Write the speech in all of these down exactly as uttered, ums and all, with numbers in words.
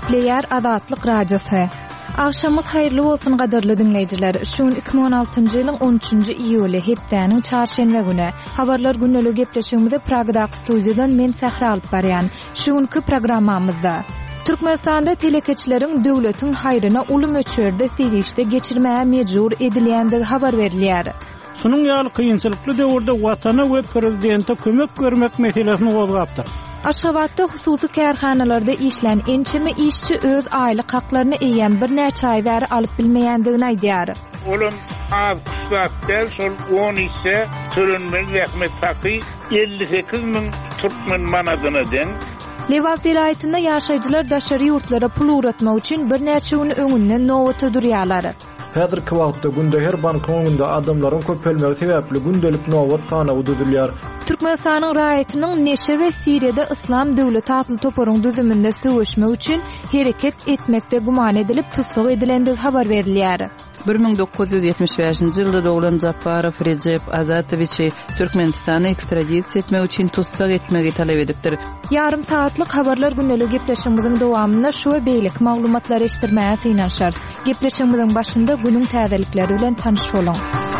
Player Adatlyk radiosu. Akşamyz hayrly bolsun gadarly dinleyijiler. Şuň iki bin on altyncy ýylyň on üçünji iýuly hepdeniň çarşenbe güni habarlar günnäli gepleşigimizde Pragdaky studiýadan men Sähra alyp barýan. Şuňky programmamyzda Türkmenistanda telekeçileriň döwletiň haýryna uly möçberde serişde geçirmäge mejbur edilýändigi habar berilýär. Şunun ýaly kynçylykly döwürde watana we prezidente kömek görmek meselesini gozgapdyr. Aşgabatda hususy kärhanalarda işlen ençeme işçi öz aýlyk haklaryny eýen bir näçe aý bäri alyp bilmeýändigini aýdýar. Olum az kısaklar sol on ise türünmeli Ahmet Taky elli sekiz min Türkmen manadyny den. Lewap vilayetinde ýaşaýjylar daşary ýurtlara pul uratmak üçin bir näçe gün öňünden nowat ödürýärler. Häzirki wagtda günde her bankyň öňünde adamlaryň köpelmegi sebäpli gündelik nowat tana ududylýar. Türkmenistanyň raýatynyň Neşe we Siriýede Islam döwleti atly toparyň düzüminde söwüşmek üçin hereket etmekde guman edilip tutsak edilendigi habar berilýär. bir min dokuz ýüz ýetmiş beşinji ýylda doglan Japparow Recep Azatowiçi Türkmenistana ekstradisiýa etmek üçin tutsak etmegi talap edipdir. Yarım saatlyk habarlar günnäli gepleşigimiziň dowamynda şu we beýlik maglumatlar eşitdirmäge synanşar. Gepleşigimiziň başynda günüň täzelikleri bilen tanyş boluň.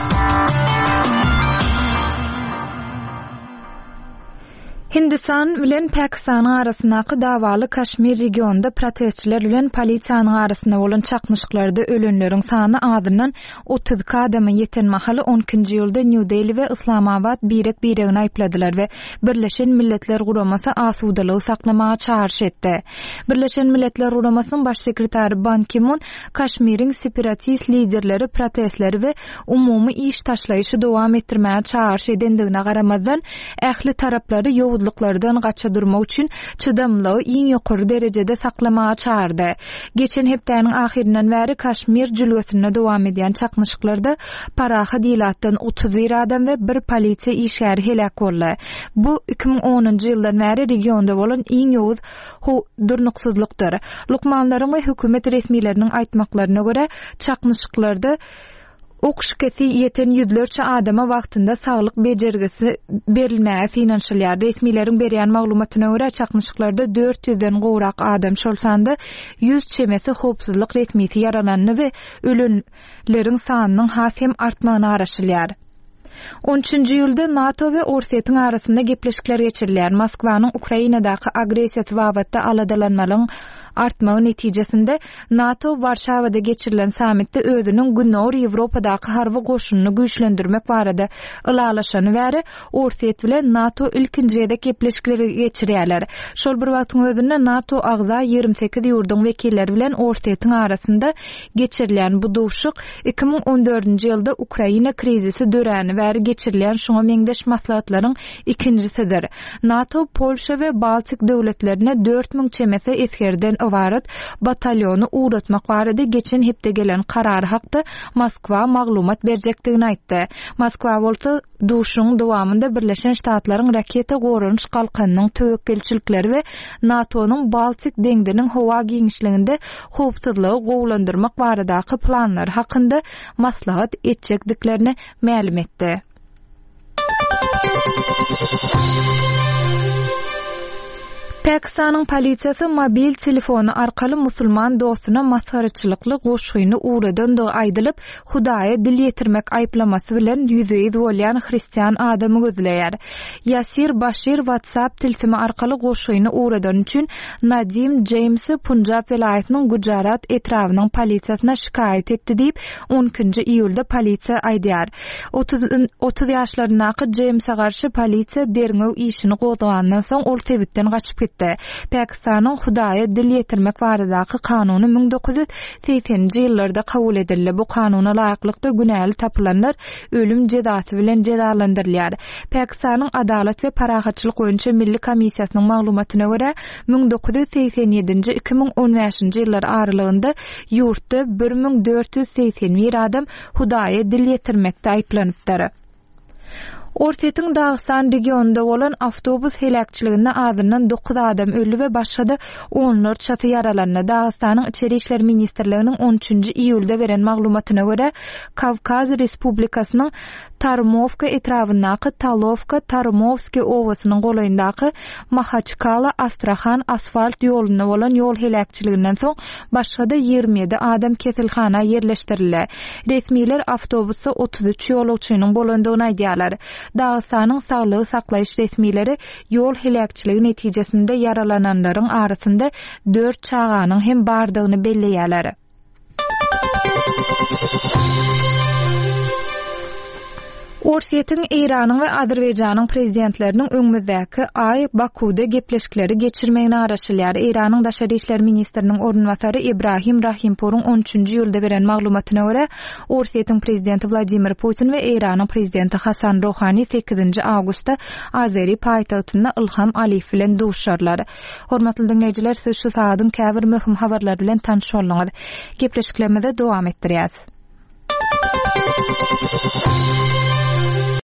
Hindistan bilen Pakistanyň arasyndaky dawaly Kaşmir regionunda protestçiler bilen polisiýanyň arasynda bolan çakmyşyklarda ölenleriň sany adynyň otuz adamy ýeten mahaly on ikinji ýylda New Delhi we Islamabad birek biregini aýpladylar we Birleşen Milletler Guramasy asudalygy saklamaga çağırş etdi. Birleşen Milletler Guramasynyň baş sekretary Ban Ki-moon Kaşmirin separatist liderleri protestleri we umumy iş taşlaýyşy dowam etdirmäge çağırş edendigine garamazdan ähli taraplary ýow lardan gaça durmak üçin çydamlygy iň ýokary derejede saklamaga çağırdy. Geçen hepdeniň ahirinden bäri Kaşmir jülgesine dowam edýän çakmyşyklarda paraha diýilatdan otuz bir adam we bir polisiýa işgäri helak boldy. Bu iki bin onunji ýyldan bäri regionda bolan iň ýowuz durnuksyzlykdyr. Lukmanlaryň we hökümet resmiýetleriniň aýtmaklaryna görä çakmyşyklarda okşkesi yeten yüzlerce adama wagtynda saglyk bejergisi berilmäge synanşylýar. Resmiýetlerin berýän maglumatyna görä çakmyşyklarda dört ýüzden gowrak adam şolsanda yüz çemesi howpsuzlyk resmiýeti yaralanny we ölenleriň sanynyň hasem artmagyny araşdyrýar. on üçünji ýylda NATO we Orsiýetiň arasynda gepleşikler geçirilýär. Moskwanyň Ukrainadaky agresiýa babatda aladalanmalyň artmagy netijesinde NATO Warşawada geçirilen samitde özünün Günnäwr Ýewropadaky harby goşunyny güýçlendirmek barada ılalaşany bäri Orsiýet bilen NATO ilkinjide gepleşikleri geçirýärler. Şol bir wagtyň özünde NATO agza ýygrimi sekiz ýurdun wekilleri bilen Orsiýetiň arasynda geçirilen bu dowşuk iki bin on dördünji ýylda Ukraina krizisi döräni bäri geçirilen şoňa meňdeş maslahatlaryň ikincisidir. NATO, Polşa we Baltik döwletlerine dört min çemesi eskerden ibaret batalyonu uğratmak barada geçen hepde gelen karar hakda Moskwa maglumat berjekdigini aýtdy. Moskwa bolsa duşuň dowamında Birleşen Ştatlaryň raketa gorunç kalkanynyň töwekkilçilikleri we NATO'nun Baltik deňdiniň howa giňişliginde howpsuzlygy gowlandyrmak baradaky planlary hakynda maslahat etjekdiklerini ma'lum etdi. Pakistanyň polisiýasy mobil telefonu arkaly musulman dostuna masgaraçylykly goşgyny uğradandygy aýdylyp, Hudaýa dil ýetirmek aýplamasy bilen ýüzüýiz bolýan hristiýan adamy gözleýär. Yasir Bashir WhatsApp tilsimi arkaly goşgyny uğradan üçin Nadim James'i Punjab welaýatynyň Gujarat etrawynyň polisiýasyna şikaýet etdi diýip on ikinji iýulda polisiýa aýdýar. otuz ýaşlaryndaky James'e garşy polisiýa derňew işini gozgandan soň ol sebitden gaçyp gitdi. Pakistanyň Hudaýa dil ýetirmek baradaky kanuny bin dokuz ýüz seksenji ýyllarda kabul edildi. Bu kanuna laýyklykda günäli tapylanlar ölüm cezasy bilen cezalandyrylýar. Pakistanyň Adalet we Parahatçylyk boýunça Milli Komissiýasynyň maglumatyna görä bin dokuz ýüz seksen ýedinji iki bin on beşinji ýyllar aralygynda ýurtda bir min dört ýüz seksen bir adam Hudaýa dil ýetirmekde aýplanypdyr. Orsiýetiň Dagestan regionunda bolan awtobus helakçyliginde adynyň dokuz adam öldü we başga onlar çaty yaralanyny. Dagestanyň Içeri işler ministrliginiň on üçünji iýulda beren maglumatyna görä Kavkaz Respublikasynyň Tarmovka etrafındaky Talovka Tarmovski owasynyň golayındaky Mahachkala Astrakhan asfalt ýoluna bolan ýol helakçylygynyň soň başga da ýigirme yedi adam kesilhana ýerleşdirildi. Resmiler awtobusda otuz üç ýolagçynyň bolandygyny aýdýarlar. Dagystanyň saglygy saklaýyş resmileri ýol helakçyligi netijesinde yaralananlaryň arasynda dört çağanyň hem bardygyny belleýärler. Orsiýetiň Iranyň we Azerbaýjanyň prezidentleriniň öňümüzdäki ay Bakuda gepleşikleri geçirmegini araşdyrýar. Iranyň daşary işler ministriniň ornwasary Ibrahim Rahimporuň on üçünji ýylda beren maglumatyna görä, Orsiýetiň prezidenti Vladimir Putin we Iranyň prezidenti Hasan Rohani sekizinji awgustda Azeri paýtagtynda Ilham Aliýew bilen duşarlar. Hormatly dinleýijiler, siz şu sagatyň käbir möhüm habarlar bilen tanış bolňyz. Gepleşiklerimizi dowam etdirýäs.